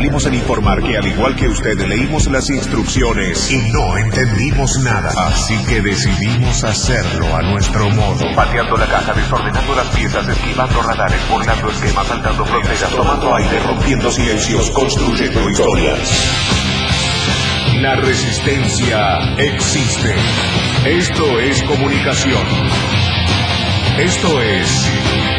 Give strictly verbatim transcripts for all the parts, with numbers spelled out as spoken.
salimos en informar que al igual que usted leímos las instrucciones y no entendimos nada. Así que decidimos hacerlo a nuestro modo. Pateando la caja, desordenando las piezas, esquivando radares, burlando esquemas, saltando fronteras, tomando aire, rompiendo silencios, construyendo historias. La resistencia existe. Esto es comunicación. Esto es...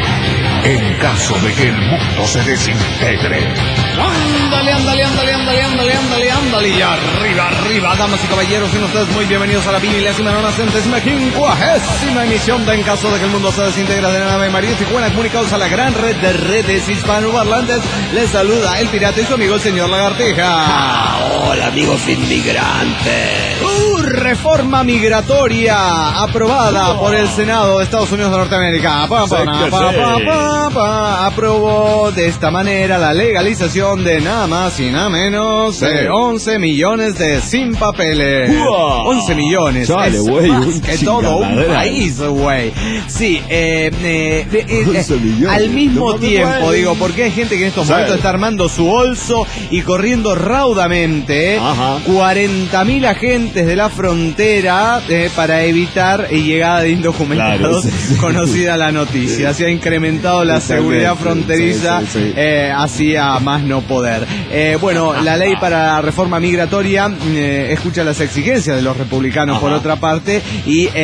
en caso de que el mundo se desintegre. Ándale, ándale, ándale, ándale, ándale, ándale, ándale. Y arriba, arriba, damas y caballeros, sean ustedes muy bienvenidos a la milésima nona centésima quincuagésima emisión de En caso de que el mundo se desintegre de la nave María Tijuana, comunicados a la gran red de redes hispanoparlantes. Les saluda el pirata y su amigo el señor Lagartija. Ah, hola, amigos inmigrantes. Uh, reforma migratoria aprobada oh. por el Senado de Estados Unidos de Norteamérica. Pa, pa, pa, pa, pa, pa, pa, aprobó de esta manera la legalización de nada más y nada menos de sí. once millones de sin papeles. Wow. once millones. Chale, es wey, más que todo un país, güey. Sí, eh, eh, eh, eh, al mismo no tiempo, wey. digo, porque hay gente que en estos sí. momentos está armando su bolso y corriendo raudamente. Eh, cuarenta mil agentes de la frontera eh, para evitar llegada de indocumentados, claro, sí, sí. conocida la noticia. Se ha incrementado la seguridad fronteriza, sí, sí, sí. Eh, hacia más no poder. Eh, bueno, la ley para la reforma migratoria eh, escucha las exigencias de los republicanos, Ajá. por otra parte, y eh,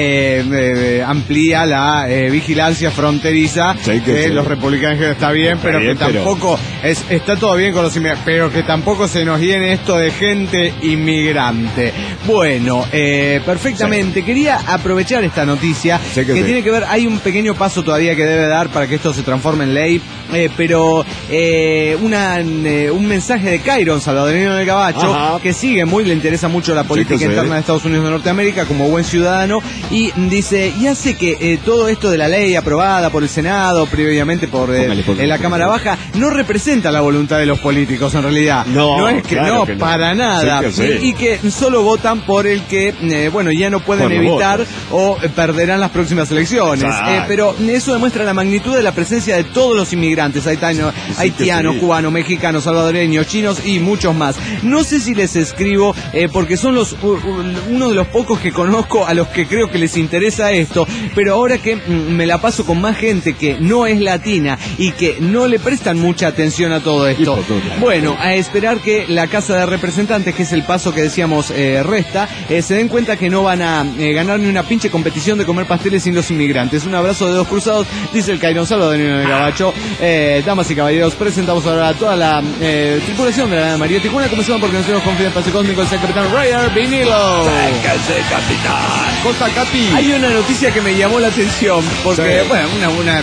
eh, amplía la eh, vigilancia fronteriza. Sí, que eh, sí. Los republicanos está bien, está pero bien, que tampoco pero... es, está todo bien con los inmigrantes, pero que tampoco se nos llene esto de gente inmigrante. Bueno, eh, perfectamente. Sí. Quería aprovechar esta noticia sí, que, que sí. tiene que ver, hay un pequeño paso todavía que debe dar para que esto se transforme en ley, eh, pero eh, una, eh, un mensaje de Cairon, salvadoreño del Gabacho, Ajá. que sigue muy, le interesa mucho la política sí, interna sí. de Estados Unidos de Norteamérica como buen ciudadano, y dice, y hace que eh, todo esto de la ley aprobada por el Senado, previamente por, eh, póngale, póngale, en la Cámara Baja, no representa la voluntad de los políticos en realidad. No, no es que claro no, que no, para nada. Sí que sí. Y que solo votan por el que, eh, bueno, ya no pueden por evitar o eh, perderán las próximas elecciones. Eh, pero eso demuestra la magnitud de la presencia de todos los inmigrantes, haitianos, sí, haitianos sí. cubanos, mexicanos, salvadoreños, chinos y muchos más. No sé si les escribo eh, porque son los uh, uno de los pocos que conozco a los que creo que les interesa esto, pero ahora que mm, me la paso con más gente que no es latina y que no le prestan mucha atención a todo esto. Bueno, a esperar que la Casa de Representantes, que es el paso que decíamos eh, resta, eh, se den cuenta que no van a eh, ganar ni una pinche competición de comer pasteles sin los inmigrantes. Un abrazo de dos cruzados, dice el Cairon Salvadoreño del Gabacho. Eh, damas y caballeros, presentamos ahora a toda la eh, tripulación de la María Tijuana. Comenzamos porque nos confía en el pase cósmico el capitán Ryder Vinilo. ¡Sáquese, capitán! Costa Capi. Hay una noticia que me llamó la atención, porque, sí. bueno, una, una,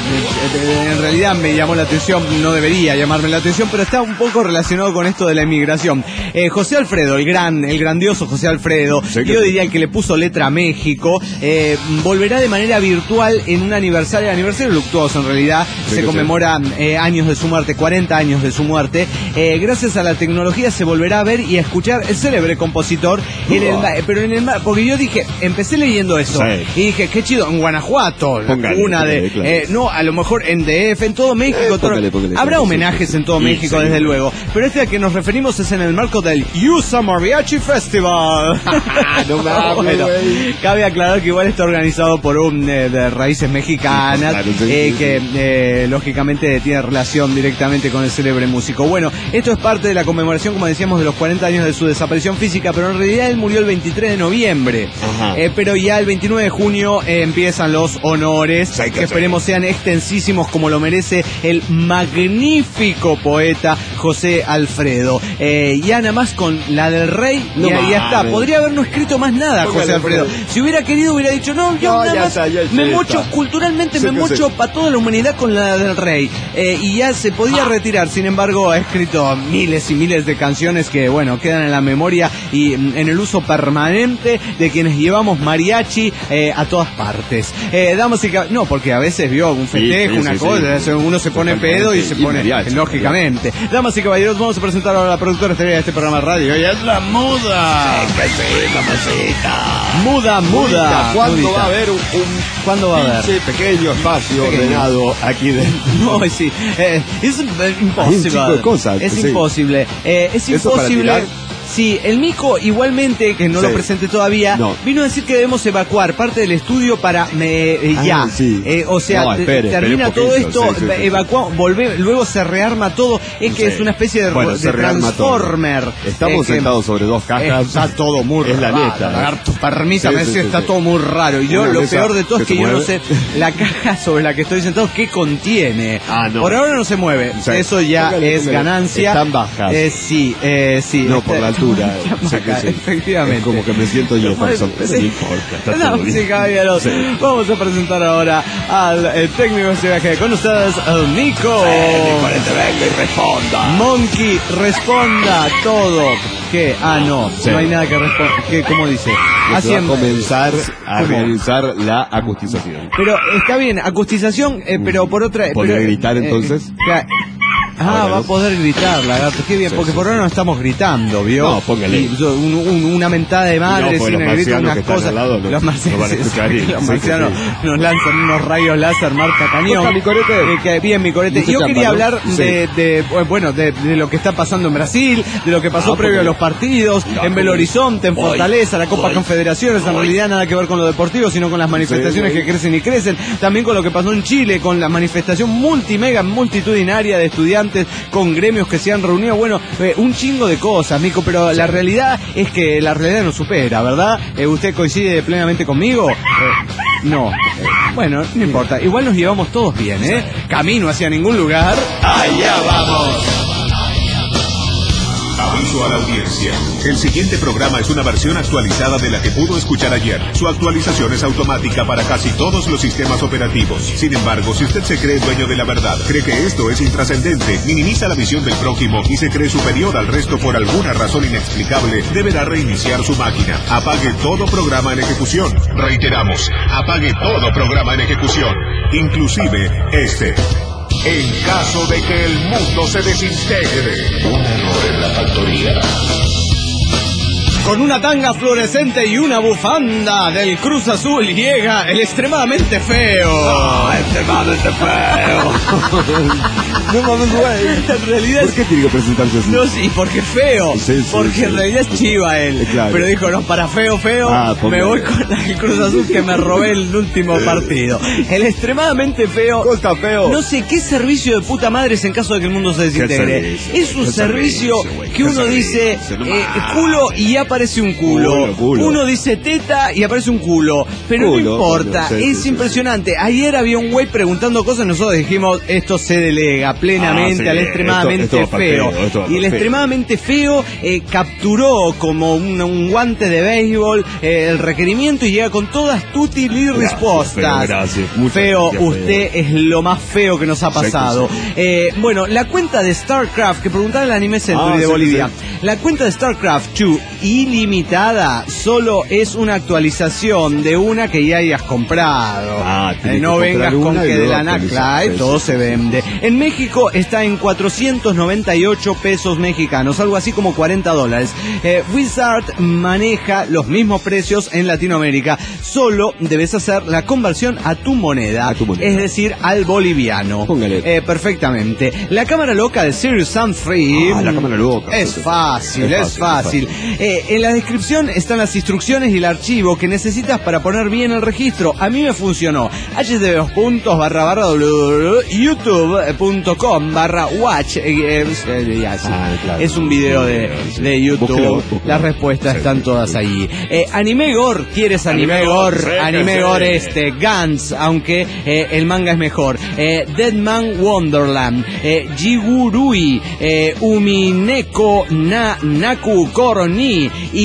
en realidad me llamó la atención, no debería llamarme la atención, pero está un poco relacionado con esto de la inmigración. Eh, José Alfredo, el gran, el grandioso José Alfredo, sí, yo diría el que le puso letra a México, eh, volverá de manera virtual en un aniversario, aniversario luctuoso en realidad, sí, se conmemora eh, años de su muerte, cuarenta años de su muerte. Eh, gracias a la tecnología se volverá a ver y a escuchar el célebre compositor, uh-huh. en el, pero en el porque yo dije, empecé leyendo eso, sí. y dije, qué chido, en Guanajuato, póngale, una de, claro. eh, no, a lo mejor en D F, en todo México, eh, póngale, póngale, habrá póngale, homenajes sí, en todo sí, México, sí, desde sí. luego, pero este al que nos referimos es en el marco del U S A Mariachi Festival. No me bueno, cabe aclarar que igual está organizado por un eh, de raíces mexicanas, sí, claro, sí, eh, sí, que sí. Eh, lógicamente tiene relación directamente con el célebre músico. Bueno, esto es parte de la conmemoración, como decíamos, de los cuarenta años de su desaparición física, pero en realidad él murió el veintitrés de noviembre. Eh, pero ya el veintinueve de junio eh, empiezan los honores, sí, que, que esperemos sean extensísimos como lo merece el magnífico poeta José Alfredo. Eh, ya nada más con la del rey, no ya, ya está. Podría haber no escrito más nada, póngale, José Alfredo. Póngale. Si hubiera querido, hubiera dicho, no, yo no, nada más está, ya, me ya mocho, está. culturalmente sí, me mocho sí. para toda la humanidad con la del rey. Eh, y ya se podía ah. retirar, sin embargo, ha escrito miles y miles de canciones que, bueno, quedan en la memoria y en el uso permanente de quienes llevamos mariachi eh, a todas partes. Eh, damas y caballeros, no, porque a veces vio un festejo, sí, sí, una sí, cosa, sí. uno se pone pedo y se pone, lógicamente. Damas Damas y caballeros, vamos a presentar ahora a la productora estrella de este programa de radio. Ella es la Muda. Sí, que sí, mamacita. Muda, Muda. ¿Cuándo Mudita. va a haber un, un ¿Cuándo va a haber? pinche pequeño espacio Pequeño. ordenado aquí dentro? No, sí, eh, es eh, imposible. Hay un chico de cosas, Es sí. imposible. Eh, es ¿Eso para imposible. tirar? Sí, el Mico igualmente, que no Sí. lo presenté todavía, No. vino a decir que debemos evacuar parte del estudio para me, eh, Ah, ya. sí. Eh, o sea, No, te- espere, termina espere un todo poquito, esto, sí, sí, sí. evacuamos, volve, luego se rearma todo. Es que Sí. es una especie de, Bueno, de se rearma todo. transformer. Estamos Eh, que- sentados sobre dos cajas. Está todo muy Es la raro. neta, ¿eh? lagarto, permítame Sí, sí, decir, sí, está sí. todo muy raro. Y yo, Una lo mesa peor de todo es que que se yo no mueve. sé la caja sobre la que estoy sentado qué contiene. Ah, no. Por ahora no se mueve. Sí. Eso ya Póngale, es póngale. ganancia. Están bajas. Eh, sí, eh, sí. No, Está- por la altura. está Sé que baja, sí. efectivamente. Es como que me siento Jefferson, pero Sí. no importa. Está todo Damas y bien. caballeros, Sí. vamos a presentar ahora al eh, técnico de este viaje. Con ustedes, el Nico. Nicolete, venga y responda. Monkey, responda todo. ¿Qué? Ah, no, Sí. no hay nada que responder. ¿Qué? ¿Cómo dice? Que se va a comenzar a ¿Cómo? realizar la acustización. Pero está bien, acustización, eh, pero por otra... ¿Podría pero, gritar, eh, entonces? claro. Ah, Ahora, va a ¿no? poder gritar, lagarto. Qué bien, Sí, porque sí, por sí. ahora no estamos gritando, ¿vio? No, póngale. Y, un- un- una mentada de madre, No, porque sin los grito, marcianos unas que están cosas. al lado no- los marcianos, no van a escuchar sí, bien. los Sí, marcianos sí, sí. nos lanzan unos rayos láser, marca cañón. ¿Cómo está mi corete? Eh, que bien, mi corete. Dice Yo chamba, quería ¿no? hablar Sí. de, de, bueno, de, de lo que está pasando en Brasil, de lo que pasó Ah, previo a porque- los partidos, Ya, en Belo Horizonte, en voy, Fortaleza, la Copa voy, Confederaciones, en voy. realidad nada que ver con lo deportivo, sino con las manifestaciones Sí, que crecen y crecen. También con lo que pasó en Chile, con la manifestación multimega, multitudinaria de estudiantes, con gremios que se han reunido. Bueno, eh, un chingo de cosas, Mico, pero la realidad es que la realidad nos supera, ¿verdad? Eh, ¿Usted coincide plenamente conmigo? Eh, no. Eh, bueno, no importa. Igual nos llevamos todos bien, ¿eh? Camino hacia ningún lugar. Allá vamos. Aviso a la audiencia. El siguiente programa es una versión actualizada de la que pudo escuchar ayer. Su actualización es automática para casi todos los sistemas operativos. Sin embargo, si usted se cree dueño de la verdad, cree que esto es intrascendente, minimiza la visión del prójimo y se cree superior al resto por alguna razón inexplicable, deberá reiniciar su máquina. Apague todo programa en ejecución. Reiteramos, apague todo programa en ejecución, inclusive este. En caso de que el mundo se desintegre. Un error en la factoría. Con una tanga fluorescente y una bufanda del Cruz Azul llega el extremadamente feo. Ah, extremadamente feo. No mames, güey. En realidad ¿Por qué tiene que presentarse así? no, sí, porque feo. Sí, sí, porque sí. en realidad es chiva él. Eh, claro. Pero dijo, no, para feo, feo, Ah, me póngale. voy con el Cruz Azul que me robé el último partido. El extremadamente feo. ¿Cómo está feo? No sé qué servicio de puta madre es en caso de que el mundo se desintegre. servicio, Es un qué servicio servicio, güey, que qué uno dice servicio, no eh, más. culo y ya aparece un culo. Culo, culo. Uno dice teta y aparece un culo. Pero no Culo, importa, culo, sí, es sí, sí, impresionante. Ayer había un güey preguntando cosas y nosotros dijimos, esto se delega plenamente Ah, sí, al extremadamente esto- esto va feo. para feo, esto va y para el feo. extremadamente feo eh, capturó como un, un guante de béisbol eh, el requerimiento y llega con todas tutti y respuestas. feo, gracias. Muchas Feo, gracias, usted feo. es lo más feo que nos ha Sí que pasado. sí. Eh, bueno, la cuenta de StarCraft, que preguntaba el Anime Century Ah, de sí, Bolivia. sí. La cuenta de StarCraft dos ilimitada solo es una actualización de una que ya hayas comprado. Ah, tiene Eh, que no comprar vengas con una y que de luego la actualizar. nacla, eh, Sí, todo sí, se sí. vende. En México está en cuatrocientos noventa y ocho pesos mexicanos, algo así como cuarenta dólares. Eh, Wizard maneja los mismos precios en Latinoamérica. Solo debes hacer la conversión a tu moneda, A tu moneda. es decir, al boliviano. Póngale. Eh, perfectamente. La cámara loca de Sirius Sam Free. Ah, la cámara loca. Es fácil, Es es fácil, fácil. Eh, en la descripción están las instrucciones y el archivo que necesitas para poner bien el registro. A mí me funcionó. h d dos puntos barra barra youtube.com barra watch. Eh, eh, eh, ya, sí. Ah, claro. Es un video de, Sí. de YouTube. Búsquelo, búsquelo. Las respuestas Sí, están sí, todas sí. ahí. Eh, Anime Gore, ¿quieres Anime, Anime Gore? Gore, sí, Anime sí. Gore este, Gantz, aunque eh, el manga es mejor. Eh, Deadman Wonderland, eh, Jigurui, eh, Umineko na naku koro ni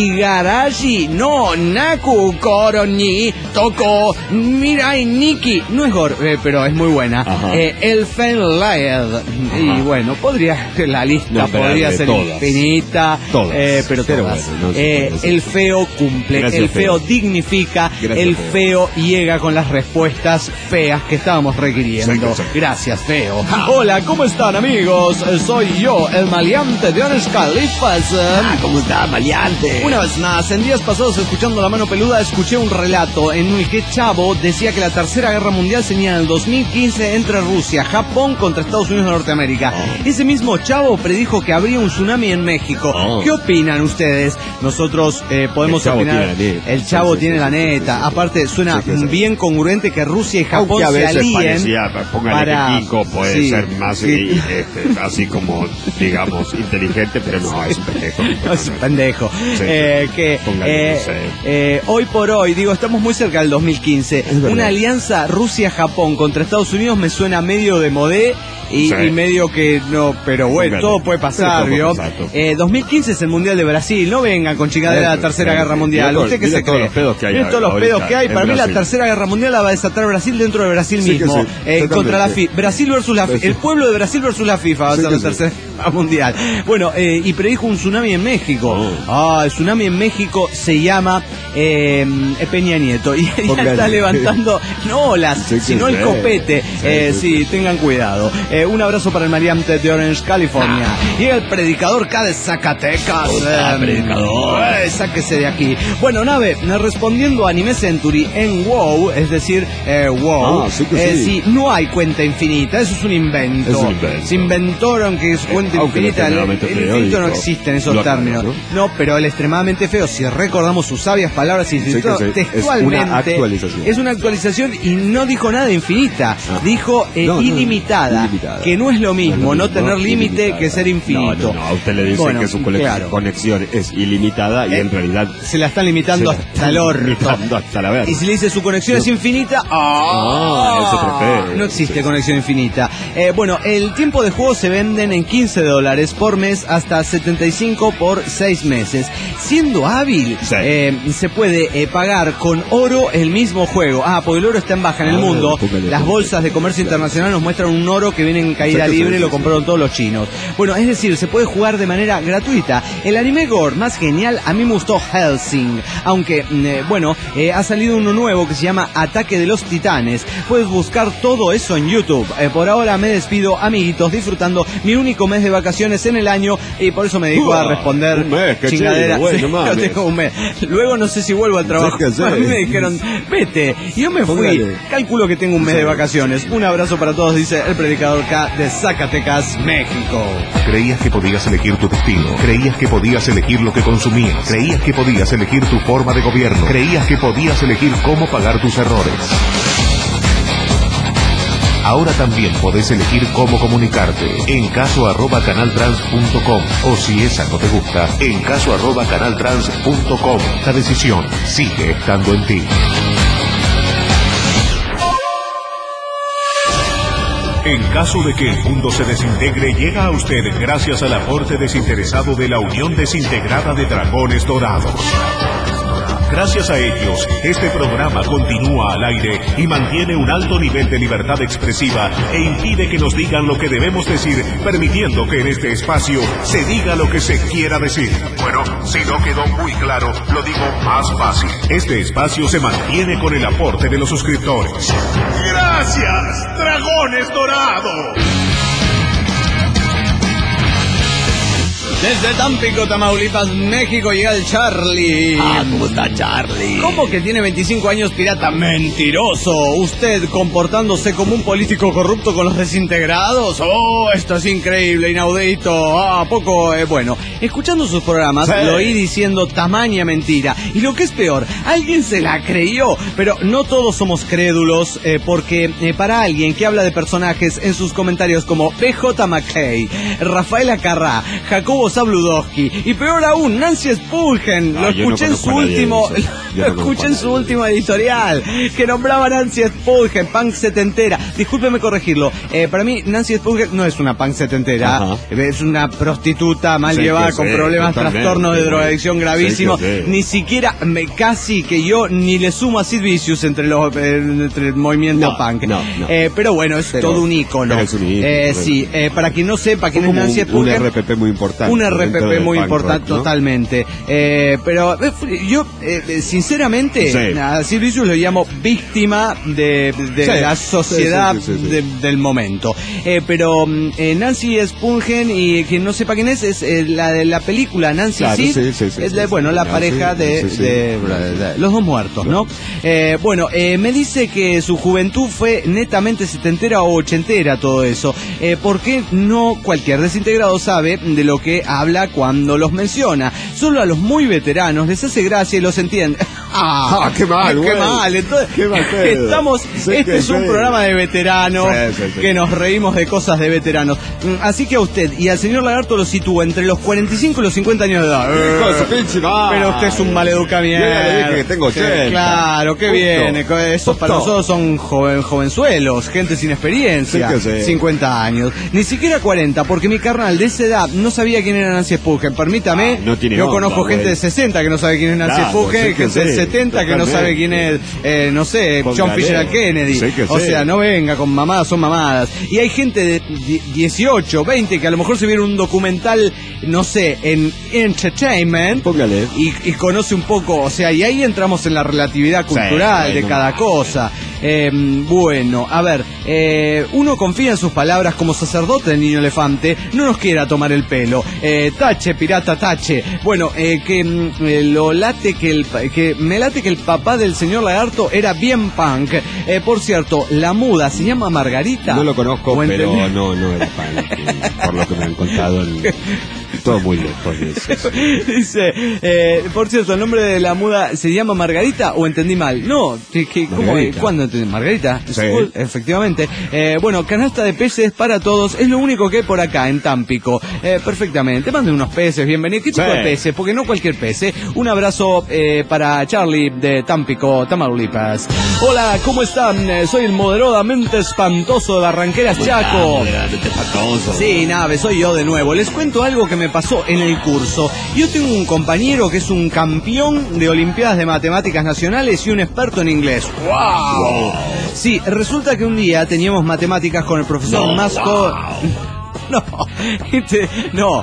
igarashi no naku koro ni toko mirai niki. No es gore, eh, pero es muy buena. Eh, Elfenlied. Y bueno, podría, la lista no, podría ser todas. infinita, todas. Eh, pero todas. Bueno, no sé, eh, no sé. El feo cumple, gracias, el feo, feo dignifica, gracias, el feo, feo llega con las respuestas feas que estábamos requiriendo. Sí, gracias, feo. Ah. Hola, ¿cómo están, amigos? Soy yo, el maleante de Orange Califas. Ah, ¿cómo está, maleante? Una vez más, en días pasados, escuchando La Mano Peluda, escuché un relato en el que Chavo decía que la Tercera Guerra Mundial sería en el dos mil quince entre Rusia, Japón contra Estados Unidos de Norteamérica. Oh. Ese mismo Chavo predijo que habría un tsunami en México. Oh. ¿Qué opinan ustedes? Nosotros eh, podemos el opinar. El Chavo sí, sí, tiene sí, la neta. Sí, sí, Aparte, suena sí, sí, bien congruente que Rusia y Japón se alíen. Parecía, para... que Kiko puede sí, ser más sí. y, este, así como, digamos, inteligente, pero no, es un pendejo. No, es un pendejo. Sí, eh, que eh, eh, hoy por hoy, digo, estamos muy cerca del dos mil quince. Una alianza Rusia-Japón contra Estados Unidos me suena medio de modé. Y, sí. y medio que no, pero bueno, todo puede pasar, ¿vio? Eh, dos mil quince es el Mundial de Brasil, no vengan con chingadera de la Tercera sí, Guerra sí, Mundial. Mira, ¿Usted qué se cree? Miren todos los pedos que hay. Para mí la Tercera Guerra Mundial la va a desatar Brasil dentro de Brasil sí, mismo. Sí, eh, contra la FIFA. Brasil versus la FIFA. El pueblo de Brasil versus la FIFA va a ser sí, la Tercera Guerra Mundial. Bueno, eh, y predijo un tsunami en México. Oh. Ah, el tsunami en México se llama eh, Peña Nieto. Y ya está levantando, no olas, sí, sino el copete. Eh, sí, tengan cuidado. Eh, un abrazo para el maleante de Orange, California. Ah. Y el predicador K de Zacatecas. Hola, eh, predicador. Eh, sáquese de aquí. Bueno, Nave, respondiendo a Anime Century en WoW, es decir, eh, WoW, ah, sí, eh, sí. sí, no hay cuenta infinita, eso es un invento. Es un invento. Se inventaron que es cuenta eh, infinita. El, el infinito no existe en esos términos. ¿no? no, pero el extremadamente feo, si recordamos sus sabias palabras y sí, todo, textualmente, es una actualización. Es una actualización y no dijo nada de infinita, ah. dijo eh, no, ilimitada. No, ilimitada. Que no es lo mismo, no, no tener límite que ser infinito. No, no, no, a usted le dice bueno, que su claro. conexión es ilimitada y eh, en realidad se la están limitando hasta el orto. Hasta la verga. Y si le dice su conexión no. es infinita, ¡oh! no, eso prefiere. No existe sí. conexión infinita. Eh, bueno, el tiempo de juego se venden en quince dólares por mes hasta setenta y cinco por seis meses. Siendo hábil, sí. eh, se puede eh, pagar con oro el mismo juego. Ah, porque el oro está en baja en el ah, mundo. Las bolsas de comercio internacional nos muestran un oro que viene en caída libre, sí, sí, lo compraron todos los chinos. Bueno, es decir, se puede jugar de manera gratuita. El anime gore más genial, a mí me gustó Hellsing, aunque, eh, bueno, eh, ha salido uno nuevo que se llama Ataque de los Titanes. Puedes buscar todo eso en YouTube. Eh, por ahora me despido, amiguitos, disfrutando mi único mes de vacaciones en el año y por eso me dedico uh, a responder un mes, chingaderas. Bueno, sí, no tengo un mes. Luego no sé si vuelvo al trabajo. Sí, a mí me dijeron, vete. Y yo me fui. Póngale. Calculo que tengo un mes sí. de vacaciones. Un abrazo para todos, dice el predicador K de Zacatecas, México. Creías que podías elegir tu destino. Creías que podías elegir lo que consumías. Creías que podías elegir tu forma de gobierno. Creías que podías elegir cómo pagar tus errores. Ahora también podés elegir cómo comunicarte. En caso arroba canaltrans punto com. O si esa no te gusta, en caso arroba canaltrans punto com. La decisión sigue estando en ti. En caso de que el mundo se desintegre, llega a usted gracias al aporte desinteresado de la Unión Desintegrada de Dragones Dorados. Gracias a ellos, este programa continúa al aire y mantiene un alto nivel de libertad expresiva e impide que nos digan lo que debemos decir, permitiendo que en este espacio se diga lo que se quiera decir. Bueno, si no quedó muy claro, lo digo más fácil. Este espacio se mantiene con el aporte de los suscriptores. ¡Gracias, Dragones Dorados! Desde Tampico, Tamaulipas, México, llega el Charlie. Ah, ¿cómo está Charlie? ¿Cómo que tiene veinticinco años, pirata? ¡Mentiroso! ¿Usted comportándose como un político corrupto con los desintegrados? ¡Oh, esto es increíble, inaudito! Ah, poco, eh, bueno. Escuchando sus programas, sí. lo oí diciendo tamaña mentira. Y lo que es peor, alguien se la creyó. Pero no todos somos crédulos, eh, porque eh, para alguien que habla de personajes en sus comentarios como P J McKay, Rafaela Carrá, Jacobo Zabludowski y peor aún, Nancy Spulgen, ah, lo escuché no en su último Yo no escuché en su última editorial que nombraba a Nancy Spungen, punk setentera. Discúlpeme corregirlo. Eh, para mí, Nancy Spungen no es una punk setentera. Ajá. Es una prostituta mal sí, llevada con sí, problemas, totalmente. Trastornos de drogadicción gravísimos. Sí, sí. Ni siquiera, me, casi que yo ni le sumo a Sid Vicious entre, los, eh, entre el movimiento no, punk. No, no. Eh, pero bueno, es pero, todo un ícono. Es un ícono eh, sí, eh, para quien no sepa quién es Nancy Spungen. Un R P P muy importante. Un R P P muy importante, rock, ¿no? Totalmente. Eh, pero yo, eh, sinceramente, sí. a Sid Vicious lo llamo víctima de, de sí. la sociedad sí, sí, sí, sí, sí. De, del momento. Eh, pero eh, Nancy Spungen, y quien no sepa quién es, es eh, la de la película Nancy claro, Sid, sí, sí, sí, es de, sí, bueno, sí, la sí, pareja sí, de, sí, sí. De, de, de los dos muertos, ¿no? Eh, bueno, eh, me dice que su juventud fue netamente setentera o ochentera, todo eso. Eh, porque no cualquier desintegrado sabe de lo que habla cuando los menciona. Solo a los muy veteranos les hace gracia y los entiende. Ah, ah, qué mal, qué mal. Entonces, qué mal estamos, sí, este es un pedo. Programa de veteranos, sí, sí, sí. que nos reímos de cosas de veteranos. Así que a usted y al señor Lagarto lo sitúo entre los cuarenta y cinco y los cincuenta años de edad. Eh, pero usted es un maleducamiento. Yo ya le dije que tengo ochenta. Claro, qué bien. Esos para nosotros son joven, jovenzuelos, gente sin experiencia. Sí, sí. cincuenta años. Ni siquiera cuarenta, porque mi carnal de esa edad no sabía quién era Nancy Spungen. Permítame, ah, no tiene yo onda, conozco gente güey. de sesenta que no sabe quién es Nancy claro, Spungen, sí gente sí, de setenta totalmente. Que no sabe quién es, eh, no sé, Póngale. John Fisher Kennedy. Sí o sea, no venga con mamadas, son mamadas. Y hay gente de dieciocho, veinte que a lo mejor se vieron un documental, no sé, en Entertainment. Póngale. Y, y conoce un poco, o sea, y ahí entramos en la relatividad cultural sí, de no, cada no. cosa. Eh, bueno, a ver, eh, uno confía en sus palabras como sacerdote del Niño Elefante, no nos quiera tomar el pelo. Eh, tache, pirata, tache. Bueno, eh, que eh, lo late que el que me late que el papá del señor Lagarto era bien punk. Eh, por cierto, la muda se llama Margarita. No lo conozco, pero no, no era punk. Por lo que me han contado en... Todo muy lejos de eso. Dice, eh, por cierto, ¿el nombre de la muda se llama Margarita o entendí mal? No, ¿qué, qué, ¿cómo, ¿cuándo entendí? Margarita, sí. School, efectivamente. Eh, bueno, canasta de peces para todos, es lo único que hay por acá en Tampico. Eh, perfectamente, manden unos peces, bienvenidos. ¿Qué tipo sí. de peces? Porque no cualquier pez. Eh. Un abrazo eh, para Charlie de Tampico, Tamaulipas. Hola, ¿cómo están? Eh, soy el moderadamente espantoso de Barranqueras, Chaco. Moderadamente espantoso. Sí, nave, soy yo de nuevo. Les cuento algo que me pasó en el curso. Yo tengo un compañero que es un campeón de Olimpiadas de Matemáticas Nacionales y un experto en inglés. ¡Wow! wow. Sí, resulta que un día teníamos matemáticas con el profesor no, más wow. No, este, no,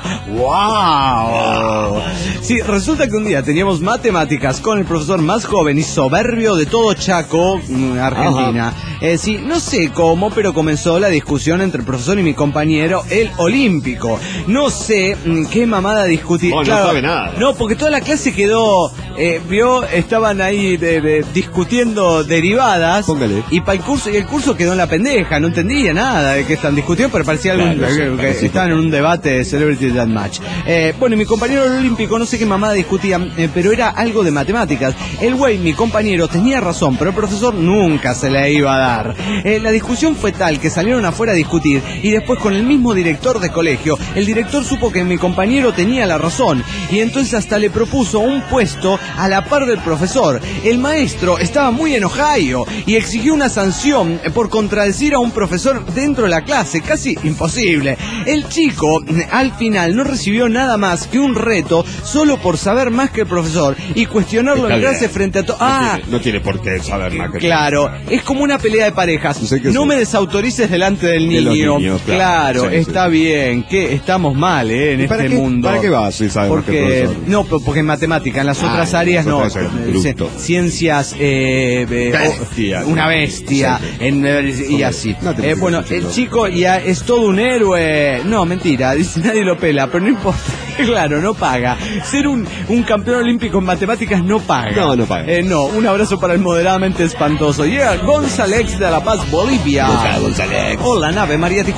wow. Sí, resulta que un día teníamos matemáticas con el profesor más joven y soberbio de todo Chaco, Argentina. Eh, sí, no sé cómo, pero comenzó la discusión entre el profesor y mi compañero, el olímpico. No sé qué mamada discutir. Oh, claro, no sabe nada. No, porque toda la clase quedó, eh, vio, estaban ahí de, de, discutiendo derivadas. Póngale. Y para el curso, y el curso quedó en la pendeja, no entendía nada de qué están discutiendo, pero parecía algo. Claro, sí. Que sí, estaban en un debate de Celebrity Deathmatch. Eh, bueno, mi compañero olímpico, no sé qué mamada discutían, eh, pero era algo de matemáticas. El güey, mi compañero, tenía razón, pero el profesor nunca se la iba a dar. Eh, la discusión fue tal que salieron afuera a discutir y después con el mismo director de colegio, el director supo que mi compañero tenía la razón y entonces hasta le propuso un puesto a la par del profesor. El maestro estaba muy enojado y exigió una sanción por contradecir a un profesor dentro de la clase, casi imposible. El chico, al final, no recibió nada más que un reto solo por saber más que el profesor y cuestionarlo en clase frente a todos. No, ah, tiene, no tiene por qué saber más que el Claro, profesor. Es como una pelea de parejas. No, sé no sí. me desautorices delante del niño. De niños, claro, claro sí, está sí. bien. Que estamos mal, ¿eh? En este qué, mundo. ¿Para qué vas si sabes porque, más que el profesor? No, porque en matemática, en las ah, otras áreas no. Ciencias, eh, eh, bestia, una bestia. Sí, sí. En, eh, y así. No eh, bueno, el chico ya es todo un héroe. No, mentira, dice nadie lo pela, pero no importa. Claro, no paga. Ser un, un campeón olímpico en matemáticas no paga. No, no paga. Eh, no, un abrazo para el moderadamente espantoso. Llega yeah, González de La Paz, Bolivia. Hola, González. Hola, nave María Tijuana, muy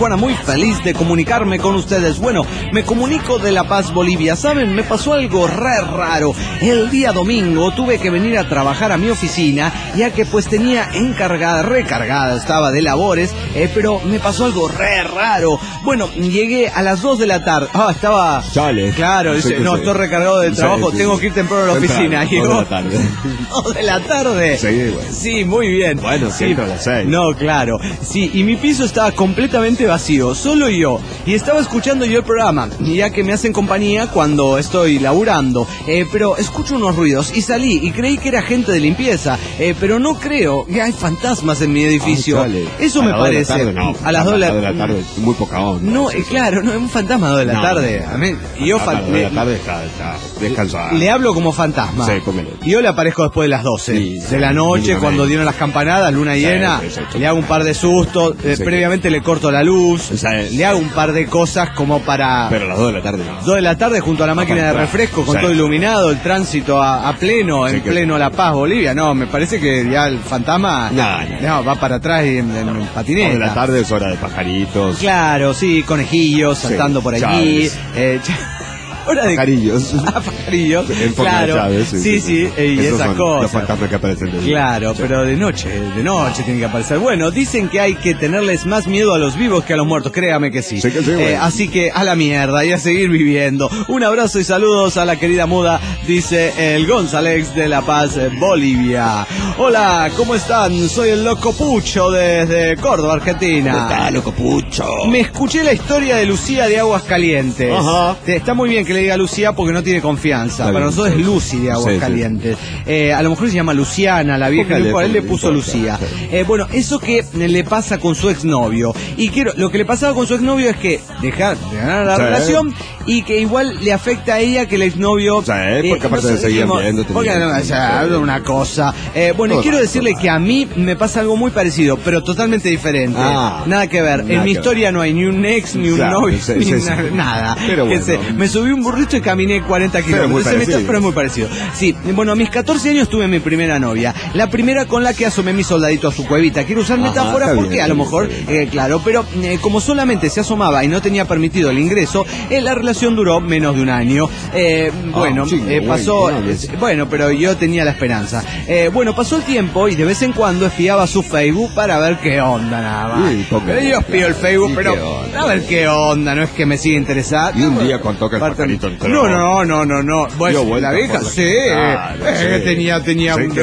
feliz de comunicarme con ustedes. Bueno, me comunico de La Paz, Bolivia. ¿Saben? Me pasó algo re raro. El día domingo tuve que venir a trabajar a mi oficina, ya que pues tenía encargada, recargada estaba de labores, eh, pero me pasó algo re raro. Bueno, llegué a las dos de la tarde. Ah, estaba... Chale. Claro, dice, no, estoy recargado del trabajo, sí, tengo sí, que ir temprano a la oficina. Llegó dos de la tarde. dos de la tarde. Sí, bueno. Sí, muy bien. Bueno, sí, a las seis. No, claro. Sí, y mi piso estaba completamente vacío, solo yo. Y estaba escuchando yo el programa, ya que me hacen compañía cuando estoy laburando. Eh, pero escucho unos ruidos y salí y creí que era gente de limpieza. Eh, pero no creo que hay fantasmas en mi edificio. Ay, Eso me parece. Tarde, no, a las dos de la, de la tarde, muy poca onda. No, eh, claro, no es un fantasma a las dos de la no, tarde. A mí, y yo a las dos de la tarde está, está descansada. Le hablo como fantasma. Sí, póngale. Y yo le aparezco después de las doce sí, de la noche, cuando dieron las campanadas, luna llena. Sí, sí, sí, le hago un par de sustos. Eh, sí, previamente le corto la luz. Sí, le hago un par de cosas como para. Pero a las dos de la tarde no. dos de la tarde junto a la máquina de refresco, con sí, todo iluminado, el tránsito a, a pleno, sí, en pleno La Paz, Bolivia. No, me parece que ya el fantasma no, no, no, va para atrás y en, en, en patineta. dos de la tarde es hora de pajaritos. Claro, sí, conejillos saltando sí, por allí. Eh, Hora de... Pajarillos. Ah, pajarillos. Claro. Chávez, sí, sí, sí, sí. Y esas cosas. Los fantasmas que aparecen de Claro, sí, pero de noche, de noche tienen que aparecer. Bueno, dicen que hay que tenerles más miedo a los vivos que a los muertos, créame que sí. sí, que sí eh, bueno. Así que a la mierda y a seguir viviendo. Un abrazo y saludos a la querida muda, dice el González de La Paz, Bolivia. Hola, ¿cómo están? Soy el Loco Pucho desde Córdoba, Argentina. ¿Cómo está, Loco Pucho? Me escuché la historia de Lucía de Aguascalientes. Ajá. Está muy bien que le diga Lucía porque no tiene confianza. Está Para bien, nosotros sí, es Lucy de Aguascalientes. Sí, sí. Eh, a lo mejor se llama Luciana, la vieja. Por él le puso Lucía. Sí. Eh, bueno, eso que le pasa con su exnovio. Y quiero, lo que le pasaba con su exnovio es que deja de ganar la sí, relación y que igual le afecta a ella que el exnovio. Sí, porque eh, aparte de seguir viendo. Porque no, o sea, una cosa. Eh, bueno, y quiero decirle que a mí me pasa algo muy parecido, pero totalmente diferente. Ah, nada que ver. Nada en mi historia ver. No hay ni un ex, ni un claro, novio, sí, ni sí, na sí. nada. Pero bueno. Se, me subí un burrito y caminé cuarenta kilómetros. Pero, me pero es muy parecido. Sí, bueno, a mis catorce años tuve mi primera novia. La primera con la que asomé mi soldadito a su cuevita. Quiero usar Ajá, metáforas porque bien, a lo mejor, eh, claro, pero eh, como solamente se asomaba y no tenía permitido el ingreso, eh, la relación duró menos de un año. Eh, bueno, ah, sí, eh, pasó, bueno, eh, bueno, pero yo tenía la esperanza. Eh, bueno, pasó el tiempo y de vez en cuando espiaba su Facebook para ver qué onda, nada más. Sí, pero yo espío el Facebook, pero a ver qué onda, no es que me siga interesando. Y un día contó que el pajarito entró. No, no, no, no, no. Bueno, la vieja, la... sí. Ah, no sé. eh, tenía, tenía un,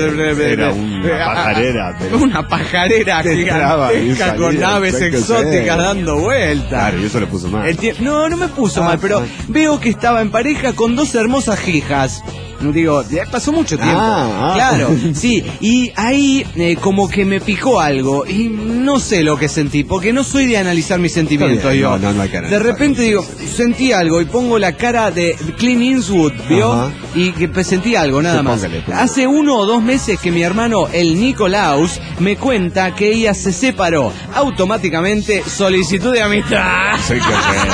era una pajarera. Pero... Una pajarera gigantesca con naves exóticas dando vueltas. Claro, y eso le puso mal. No, no me puso ah, mal, pero ah. veo que estaba en pareja con dos hermosas hijas. Digo, ya pasó mucho tiempo. Ah, ah. Claro, sí. Y ahí eh, como que me picó algo. Y no sé lo que sentí, porque no soy de analizar mis sentimientos. Yo. No, no, no hay que de repente digo, sentí algo y pongo la cara de Clint Eastwood, ¿vio? Ajá. Y que pues, sentí algo, nada sí, más. Póngale, póngale. Hace uno o dos meses que mi hermano, el Nicolaus, me cuenta que ella se separó. Automáticamente, solicitud de amistad. Sí, que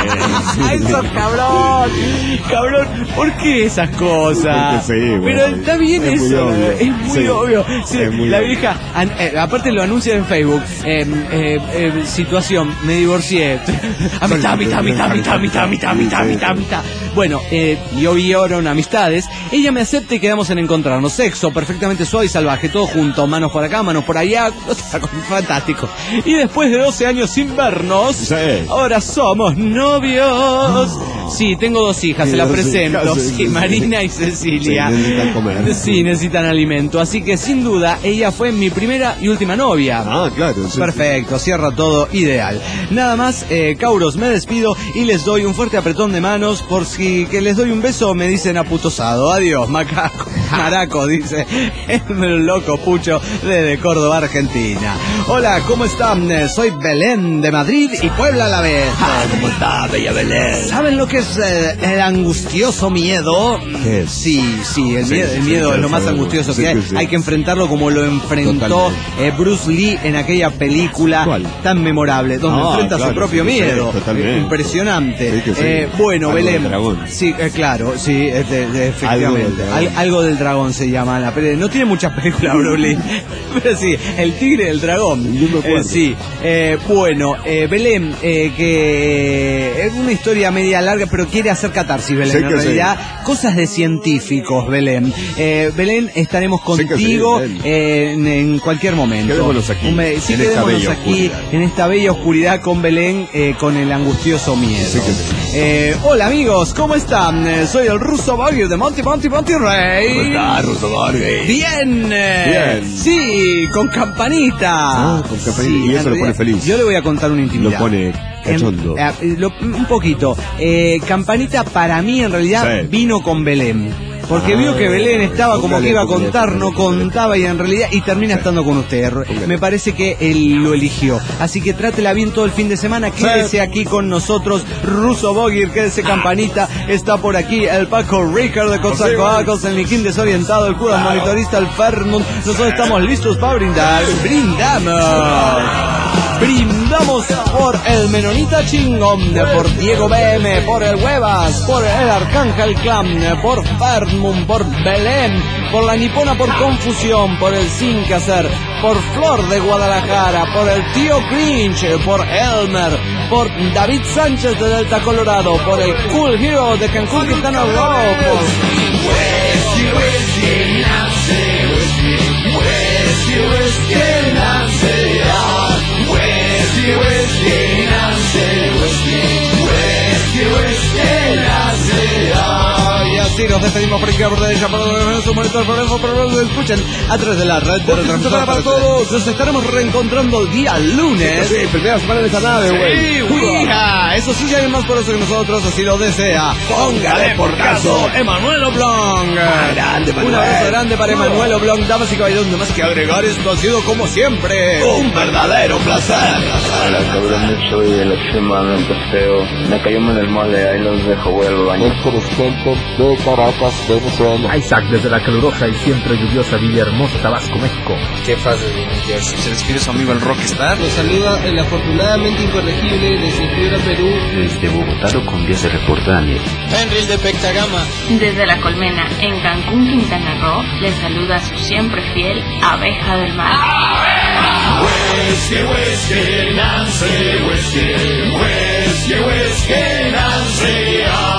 ¡ay, sos cabrón! Cabrón, ¿por qué esas cosas? Sí, bueno, pero está bien es eso, muy es muy sí, obvio. Sí, es muy la obvio. Vieja, an, eh, aparte lo anuncia en Facebook. Eh, eh, eh, situación, me divorcié. Amistad, amistad, amistad, amistad, amistad, amistad, amistad, amistad, amistad. Bueno, eh, yo vi ahora en amistades. Ella me acepta y quedamos en encontrarnos. Sexo perfectamente suave y salvaje, todo junto, manos por acá, manos por allá. Fantástico. Y después de doce años sin vernos, sí. ahora somos novios. Sí, tengo dos hijas, sí, se las presento. Hijas, sí, sí, Marina y Cecilia. Sí, necesitan comer. Sí, necesitan alimento. Así que sin duda, ella fue mi primera y última novia. Ah, claro. Sí, perfecto, sí. Cierra todo ideal. Nada más, eh, Cauros, me despido y les doy un fuerte apretón de manos. Por si que les doy un beso, me dicen aputosado. Adiós, macaco. Maraco, dice el Loco Pucho desde Córdoba, Argentina. Hola, ¿cómo están? Soy Belén de Madrid y Puebla a la vez. Ah, ¿cómo está, bella Belén? ¿Saben lo que que es eh, el angustioso miedo? ¿Qué es? Sí, sí, el Sí, miedo, sí, el sí, miedo sí, es lo más sabemos. angustioso Sí, que hay. sí, sí. Hay que enfrentarlo como lo enfrentó eh, Bruce Lee en aquella película ¿Cuál? tan memorable, donde Ah, enfrenta claro, su propio sí, sí, miedo. totalmente. Eh, impresionante. Sí, que sí. Eh, bueno, Algo Belén. del dragón. Sí, eh, claro, sí, eh, de- de- efectivamente. Algo del dragón. Al- algo del dragón se llama la película. No tiene muchas películas, Bruce Lee, pero sí, el tigre del dragón. Yo me acuerdo. Eh, sí, eh, bueno, eh, Belén, eh, que es una historia media larga, pero quiere hacer catarsis, Belén, Sí en que sí. realidad. Cosas de científicos, Belén. Eh, Belén, estaremos Sí que sí, contigo Belén. eh, en, en cualquier momento. Quedémonos aquí, Un be- sí, en esta quedémonos bella aquí, oscuridad. en esta bella oscuridad con Belén, eh, con el angustioso miedo. Sí que sí. Eh, hola amigos, ¿cómo están? Eh, soy el ruso Boggy de Monty Monty Monty Rey. ¿Cómo está, Ruso Borges? Bien, eh, Bien. sí, con campanita. Ah, con campanita. Y en eso lo pone realidad, feliz. Yo le voy a contar una intimidad. Lo pone cachondo. En- eh, lo- un poquito. Eh, campanita para mí en realidad Sí. vino con Belén. Porque Ah, vio que Belén estaba como póngale, que iba a póngale, contar, póngale, no póngale. contaba y en realidad y termina estando con usted. Póngale. Me parece que él lo eligió. Así que trátela bien todo el fin de semana. Quédese aquí con nosotros, Ruso Bogir, quédese campanita. Está por aquí el Paco Ricard de Coatzacoalcos, el Niquín desorientado, el cura monitorista, el Fermund. Nosotros estamos listos para brindar. ¡Brindamos! Brindamos por el Menonita Chingón, por Diego B M, por el Huevas, por el Arcángel Clan, por Fermund, por Belén, por la Nipona por Confusión, por el Sin Que Hacer, por Flor de Guadalajara, por el Tío Grinch, por Elmer, por David Sánchez de Delta Colorado, por el Cool Hero de Cancún, Quintana Roo, y así nos despedimos por aquí por de ella, por su monitor, por eso, por eso escuchen a través de la red de retransmisor para todos. Nos estaremos reencontrando el día lunes. Sí, primera semana de esta nave, güey. Sí, Ouija. Eso sí, ya hay más por eso que nosotros, así lo desea. Póngale por caso, Emanuel Oblong. Grande, Un Manuel. abrazo grande para Emanuel Oblong. Damas y caballeros, no más que agregar, esto ha sido como siempre Un verdadero placer. Hola cabrones, soy el extremadamente feo. Me cayó en el mole, ahí los dejo, voy al baño. de Caracas, Venezuela. Isaac desde la calurosa y siempre lluviosa Villahermosa, Tabasco, México. ¿Qué fase de New Jersey? Se despide su amigo el Rockstar. Nos saluda el afortunadamente incorregible desde Piura, Perú. Desde Bogotá lo Colombia se reporta Daniel. Henry de Pectagama. Desde La Colmena, en Cancún, Quintana Roo, les saluda su siempre fiel abeja del mar. Whiskey, whiskey, Nancy, whiskey, whiskey, whiskey, Nancy.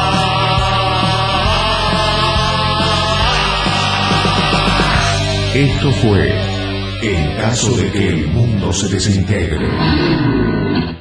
Esto fue En caso de que el mundo se desintegre.